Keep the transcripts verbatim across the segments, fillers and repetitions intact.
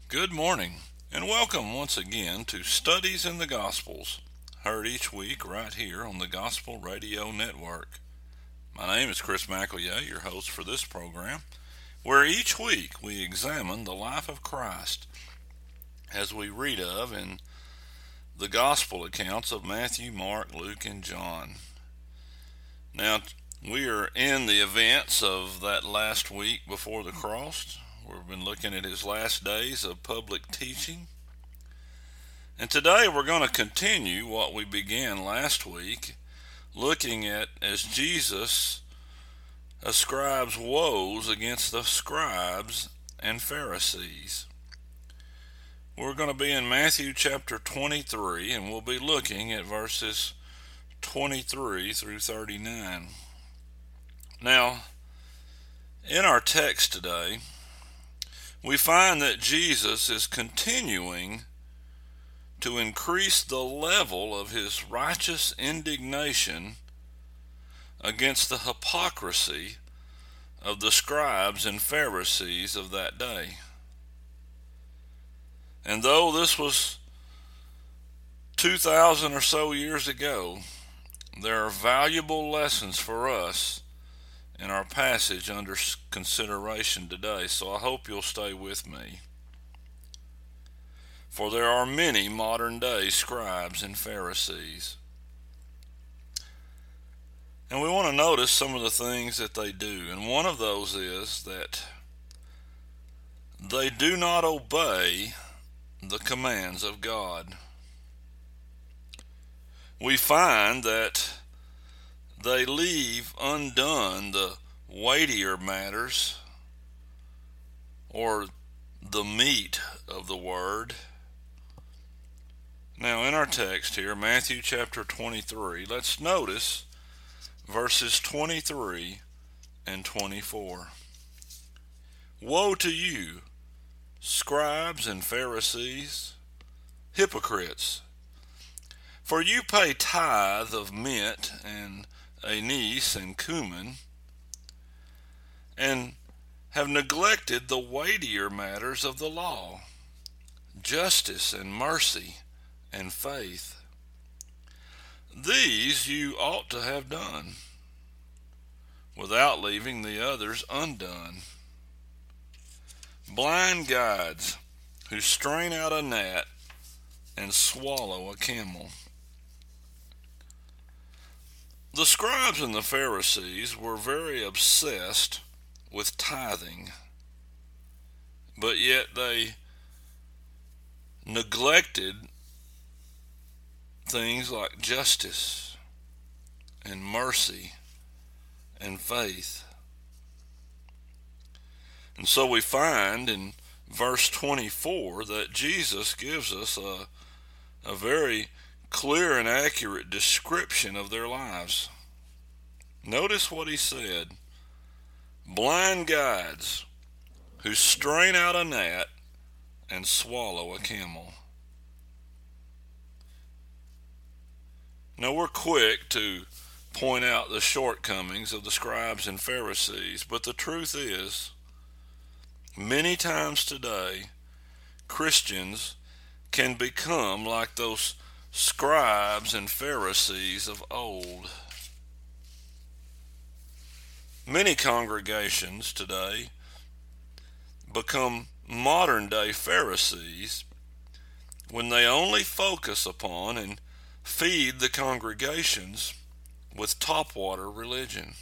Good morning, and welcome once again to Studies in the Gospels, heard each week right here on the Gospel Radio Network. My name is Chris McElya, your host for this program, where each week we examine the life of Christ as we read of in the Gospel accounts of Matthew, Mark, Luke, and John. Now, we are in the events of that last week before the cross. We've been looking at his last days of public teaching. And today we're going to continue what we began last week, looking at as Jesus ascribes woes against the scribes and Pharisees. We're going to be in Matthew chapter twenty-three, and we'll be looking at verses twenty-three through thirty-nine. Now, in our text today, we find that Jesus is continuing to increase the level of his righteous indignation against the hypocrisy of the scribes and Pharisees of that day. And though this was two thousand or so years ago, there are valuable lessons for us in our passage under consideration today, so I hope you'll stay with me. For there are many modern day scribes and Pharisees. And we want to notice some of the things that they do. And one of those is that they do not obey the commands of God. We find that they leave undone the weightier matters, or the meat of the word. Now, in our text here, Matthew chapter twenty-three, let's notice verses twenty-three and twenty-four. Woe to you, scribes and Pharisees, hypocrites! For you pay tithe of mint and anise and cumin, and have neglected the weightier matters of the law, justice and mercy and faith. These you ought to have done, without leaving the others undone. Blind guides who strain out a gnat and swallow a camel. The scribes and the Pharisees were very obsessed with tithing, but yet they neglected things like justice and mercy and faith. And so we find in verse twenty-four that Jesus gives us a, a very clear and accurate description of their lives. Notice what he said. Blind guides who strain out a gnat and swallow a camel. Now, we're quick to point out the shortcomings of the scribes and Pharisees, but the truth is, many times today, Christians can become like those scribes and Pharisees of old. Many congregations today become modern day Pharisees when they only focus upon and feed the congregations with topwater religion.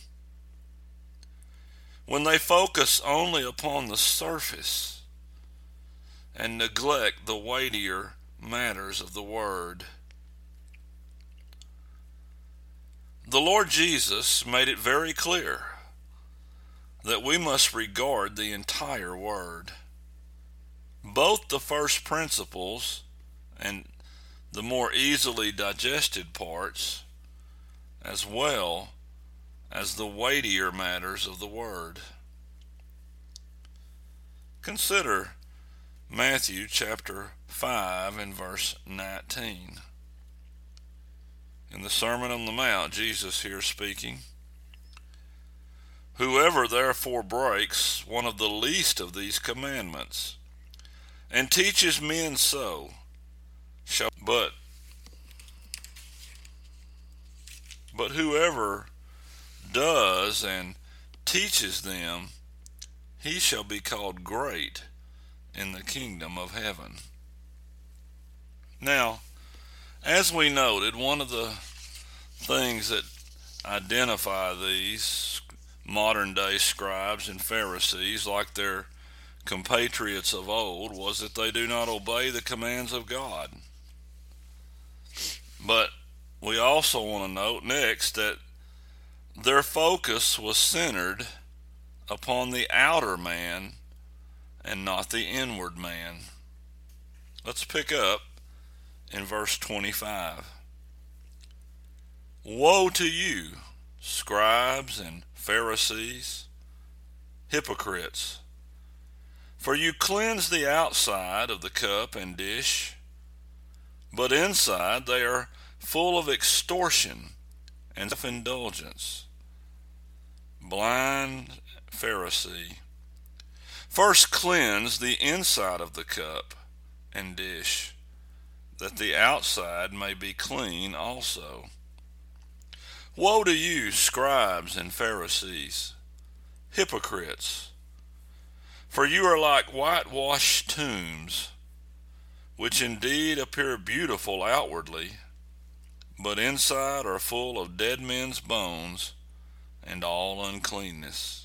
When they focus only upon the surface and neglect the weightier matters of the word. The Lord Jesus made it very clear that we must regard the entire word, both the first principles and the more easily digested parts, as well as the weightier matters of the word. Consider Matthew chapter five and verse nineteen. In the Sermon on the Mount, Jesus here speaking, Whoever therefore breaks one of the least of these commandments and teaches men so, shall but but whoever does and teaches them, he shall be called great in the kingdom of heaven. Now, as we noted, one of the things that identify these modern day scribes and Pharisees, like their compatriots of old, was that they do not obey the commands of God. But we also want to note next that their focus was centered upon the outer man and not the inward man. Let's pick up in verse twenty-five. Woe to you, scribes and Pharisees, hypocrites! For you cleanse the outside of the cup and dish, but inside they are full of extortion and self-indulgence. Blind Pharisee, first cleanse the inside of the cup and dish, that the outside may be clean also. Woe to you, scribes and Pharisees, hypocrites! For you are like whitewashed tombs, which indeed appear beautiful outwardly, but inside are full of dead men's bones and all uncleanness.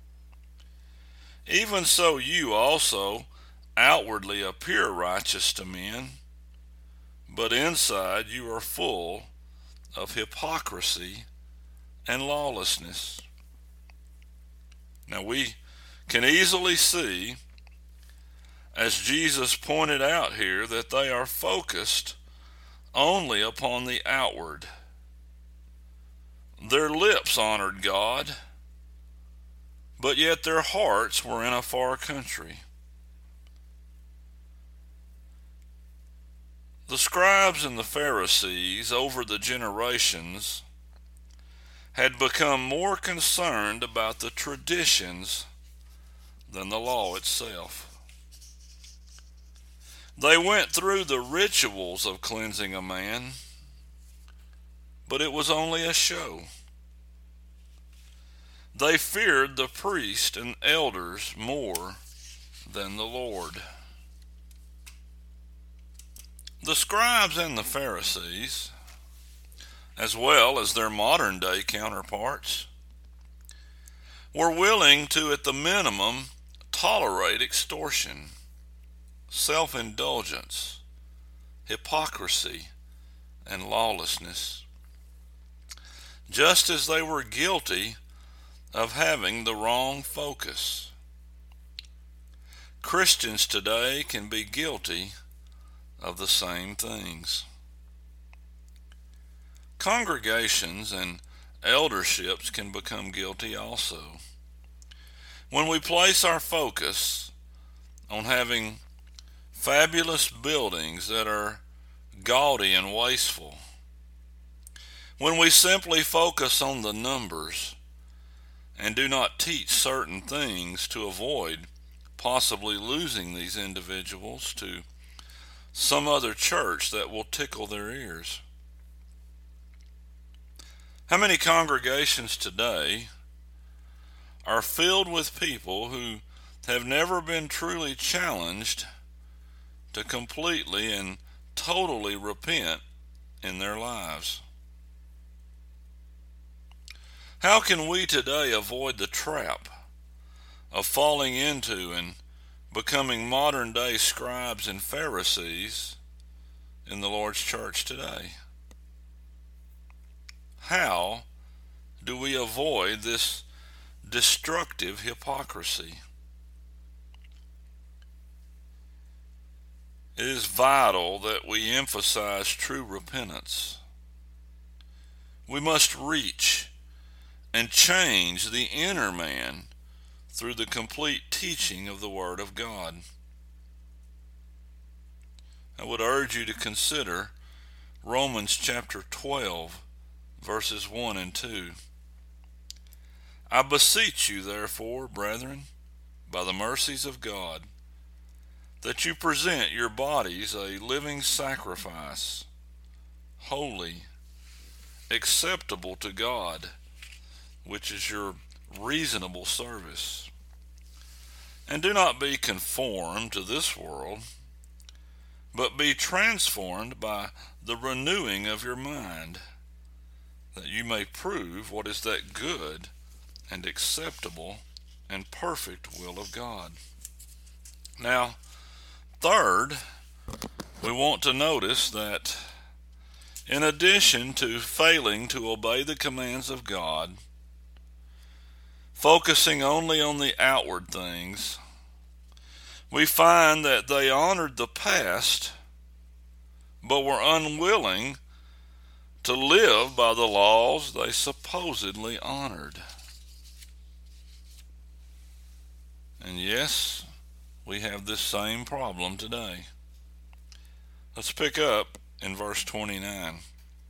Even so you also outwardly appear righteous to men, but inside you are full of hypocrisy and lawlessness. Now we can easily see, as Jesus pointed out here, that they are focused only upon the outward. Their lips honored God, but yet their hearts were in a far country. The scribes and the Pharisees over the generations had become more concerned about the traditions than the law itself. They went through the rituals of cleansing a man, but it was only a show. They feared the priest and elders more than the Lord. The scribes and the Pharisees, as well as their modern day counterparts, were willing to, at the minimum, tolerate extortion, self-indulgence, hypocrisy, and lawlessness, just as they were guilty of having the wrong focus. Christians today can be guilty of the same things. Congregations and elderships can become guilty also. When we place our focus on having fabulous buildings that are gaudy and wasteful, when we simply focus on the numbers and do not teach certain things to avoid possibly losing these individuals to some other church that will tickle their ears. How many congregations today are filled with people who have never been truly challenged to completely and totally repent in their lives? How can we today avoid the trap of falling into and becoming modern day scribes and Pharisees in the Lord's church today? How do we avoid this destructive hypocrisy? It is vital that we emphasize true repentance. We must reach and change the inner man through the complete teaching of the Word of God. I would urge you to consider Romans chapter twelve, verses one and two. I beseech you, therefore, brethren, by the mercies of God, that you present your bodies a living sacrifice, holy, acceptable to God, which is your reasonable service. And do not be conformed to this world, but be transformed by the renewing of your mind, that you may prove what is that good and acceptable and perfect will of God. Now, third, we want to notice that in addition to failing to obey the commands of God, focusing only on the outward things, we find that they honored the past, but were unwilling to live by the laws they supposedly honored. And yes, we have this same problem today. Let's pick up in verse twenty-nine.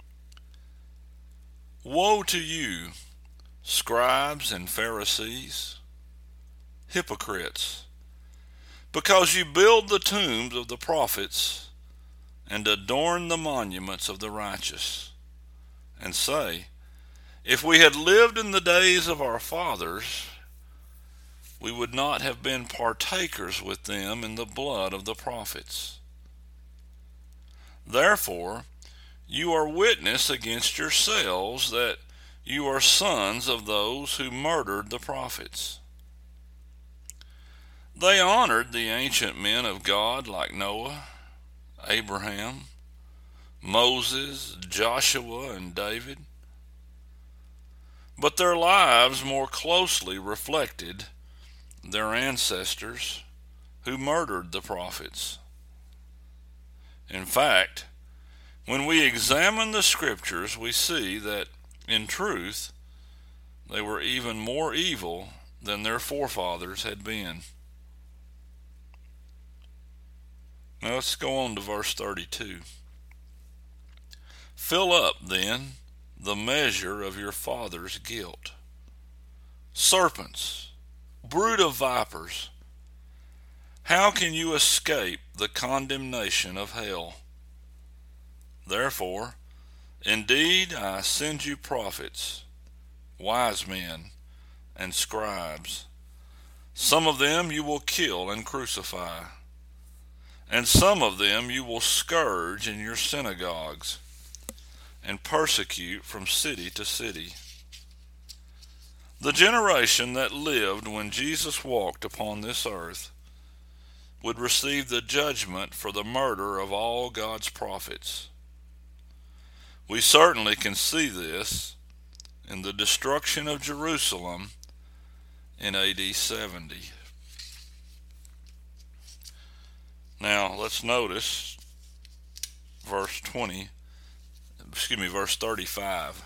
Woe to you, scribes and Pharisees, hypocrites, because you build the tombs of the prophets and adorn the monuments of the righteous, and say, if we had lived in the days of our fathers, we would not have been partakers with them in the blood of the prophets. Therefore, you are witness against yourselves that you are sons of those who murdered the prophets. They honored the ancient men of God like Noah, Abraham, Moses, Joshua, and David. But their lives more closely reflected their ancestors who murdered the prophets. In fact, when we examine the scriptures, we see that, in truth, they were even more evil than their forefathers had been. Now let's go on to verse thirty-two. Fill up, then, the measure of your father's guilt. Serpents, brood of vipers, how can you escape the condemnation of hell? Therefore, indeed, I send you prophets, wise men, and scribes. Some of them you will kill and crucify, and some of them you will scourge in your synagogues and persecute from city to city. The generation that lived when Jesus walked upon this earth would receive the judgment for the murder of all God's prophets. We certainly can see this in the destruction of Jerusalem in A D seventy. Now let's notice verse twenty, excuse me, verse thirty-five.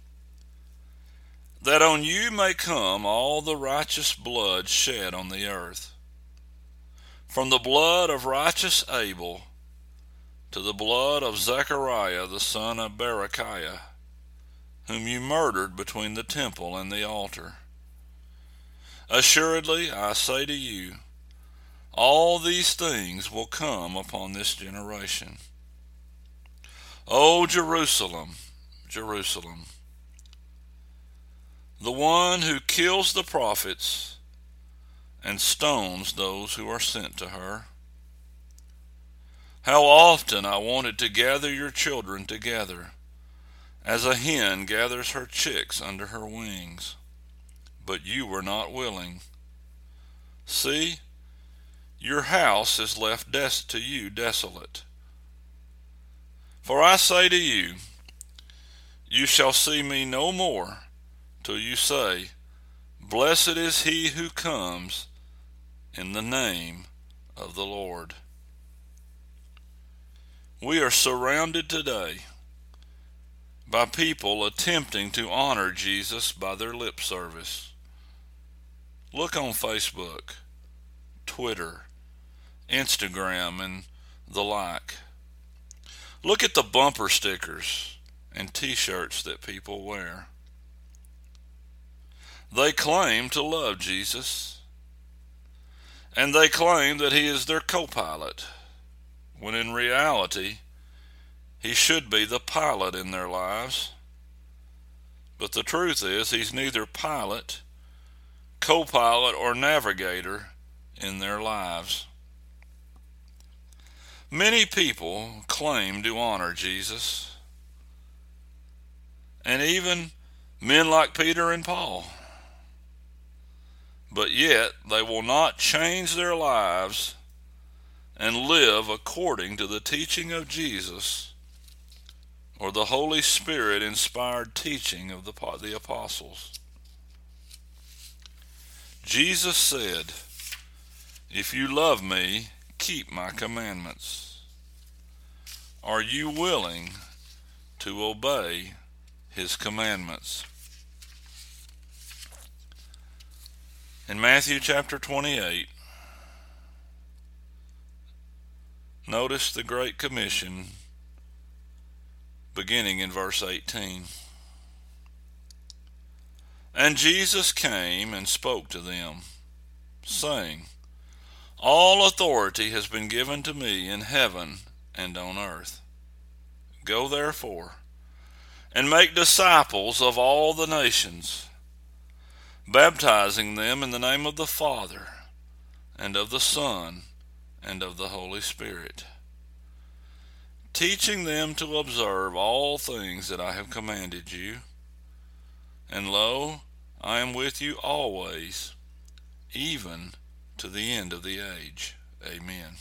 That on you may come all the righteous blood shed on the earth, from the blood of righteous Abel to the blood of Zechariah the son of Berechiah, whom you murdered between the temple and the altar. Assuredly, I say to you, all these things will come upon this generation. O Jerusalem, Jerusalem, the one who kills the prophets and stones those who are sent to her. How often I wanted to gather your children together, as a hen gathers her chicks under her wings, but you were not willing. See, your house is left des- to you desolate. For I say to you, you shall see me no more till you say, blessed is he who comes in the name of the Lord. We are surrounded today by people attempting to honor Jesus by their lip service. Look on Facebook, Twitter, Instagram, and the like. Look at the bumper stickers and t-shirts that people wear. They claim to love Jesus, And they claim that he is their co-pilot, when in reality, he should be the pilot in their lives. But the truth is, he's neither pilot, co-pilot, or navigator in their lives. Many people claim to honor Jesus, and even men like Peter and Paul. But yet they will not change their lives and live according to the teaching of Jesus or the Holy Spirit inspired teaching of the, the apostles. Jesus said, "If you love me, keep my commandments." Are you willing to obey his commandments? In Matthew chapter twenty-eight, notice the Great Commission beginning in verse eighteen. And Jesus came and spoke to them, saying, "All authority has been given to me in heaven and on earth. Go therefore, and make disciples of all the nations, baptizing them in the name of the Father, and of the Son, and of the Holy Spirit, teaching them to observe all things that I have commanded you. And lo, I am with you always, even to the end of the age." Amen.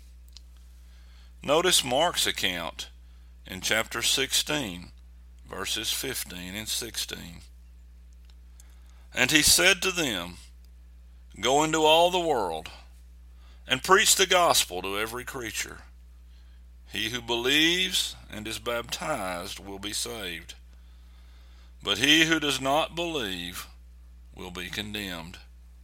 Notice Mark's account in chapter sixteen, verses fifteen and sixteen. And he said to them, "Go into all the world, and preach the gospel to every creature. He who believes and is baptized will be saved, but he who does not believe will be condemned."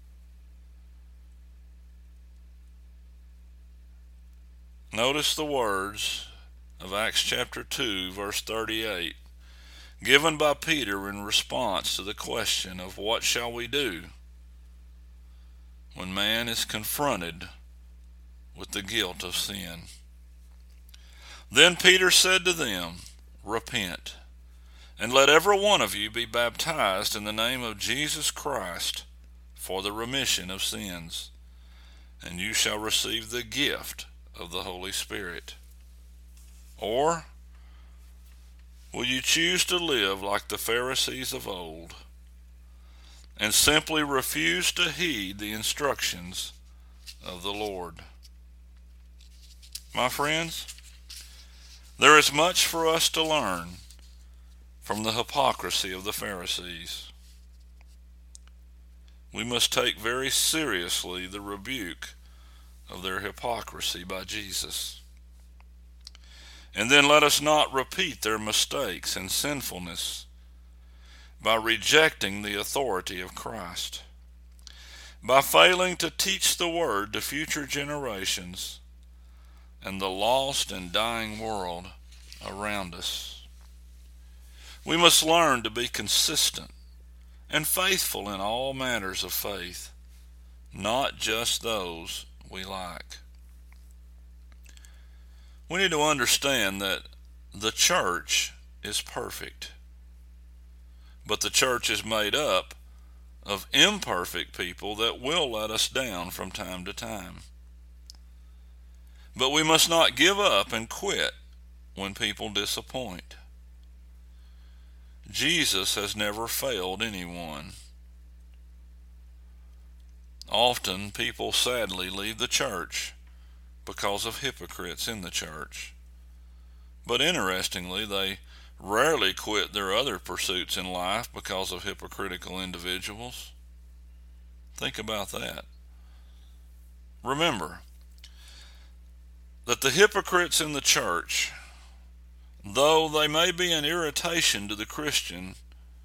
Notice the words of Acts chapter two, verse thirty-eight, given by Peter in response to the question of what shall we do when man is confronted with the guilt of sin. Then Peter said to them, "Repent, and let every one of you be baptized in the name of Jesus Christ for the remission of sins, and you shall receive the gift of the Holy Spirit." Or will you choose to live like the Pharisees of old and simply refuse to heed the instructions of the Lord? My friends, there is much for us to learn from the hypocrisy of the Pharisees. We must take very seriously the rebuke of their hypocrisy by Jesus. And then let us not repeat their mistakes and sinfulness by rejecting the authority of Christ, by failing to teach the word to future generations and the lost and dying world around us. We must learn to be consistent and faithful in all matters of faith, not just those we like. We need to understand that the church is perfect, but the church is made up of imperfect people that will let us down from time to time. But we must not give up and quit when people disappoint. Jesus has never failed anyone. Often people sadly leave the church because of hypocrites in the church. But interestingly, they rarely quit their other pursuits in life because of hypocritical individuals. Think about that. Remember that the hypocrites in the church, though they may be an irritation to the Christian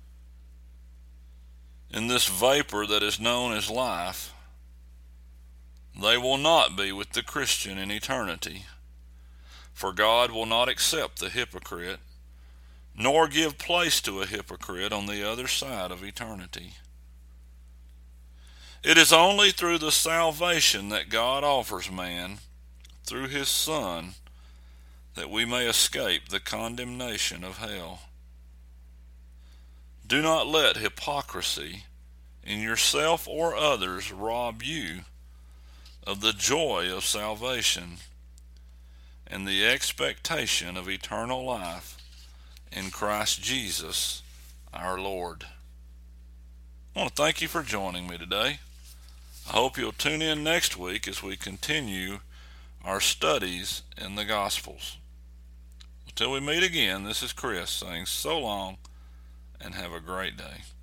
in this vapor that is known as life, they will not be with the Christian in eternity, for God will not accept the hypocrite, nor give place to a hypocrite on the other side of eternity. It is only through the salvation that God offers man, through his Son, that we may escape the condemnation of hell. Do not let hypocrisy in yourself or others rob you of the joy of salvation and the expectation of eternal life in Christ Jesus our Lord. I want to thank you for joining me today. I hope you'll tune in next week as we continue our studies in the Gospels. Until we meet again, this is Chris saying so long and have a great day.